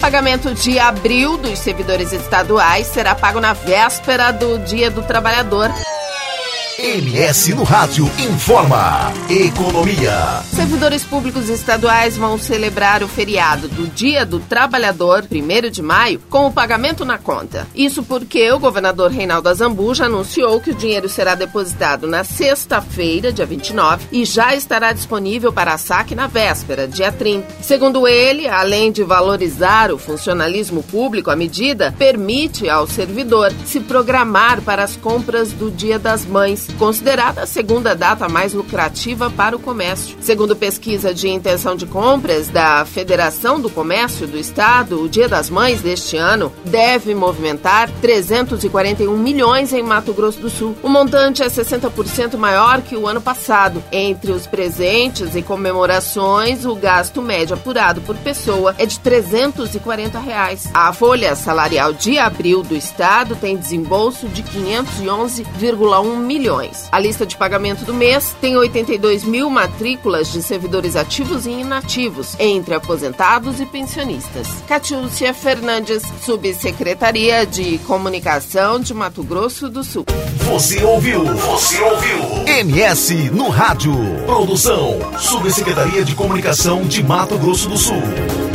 pagamento de abril dos servidores estaduais será pago na véspera do Dia do Trabalhador. MS no Rádio informa economia. Servidores públicos estaduais vão celebrar o feriado do Dia do Trabalhador, 1º de maio, com o pagamento na conta. Isso porque o governador Reinaldo Azambuja anunciou que o dinheiro será depositado na sexta-feira, dia 29, e já estará disponível para saque na véspera, dia 30. Segundo ele, além de valorizar o funcionalismo público, a medida permite ao servidor se programar para as compras do Dia das Mães, considerada a segunda data mais lucrativa para o comércio. Segundo pesquisa de intenção de compras da Federação do Comércio do Estado, o Dia das Mães deste ano deve movimentar 341 milhões em Mato Grosso do Sul. O montante é 60% maior que o ano passado. Entre os presentes e comemorações, o gasto médio apurado por pessoa é de R$ 340. A folha salarial de abril do Estado tem desembolso de 511,1 milhões. A lista de pagamento do mês tem 82 mil matrículas de servidores ativos e inativos, entre aposentados e pensionistas. Catiúcia Fernandes, Subsecretaria de Comunicação de Mato Grosso do Sul. Você ouviu? MS no Rádio. Produção, Subsecretaria de Comunicação de Mato Grosso do Sul.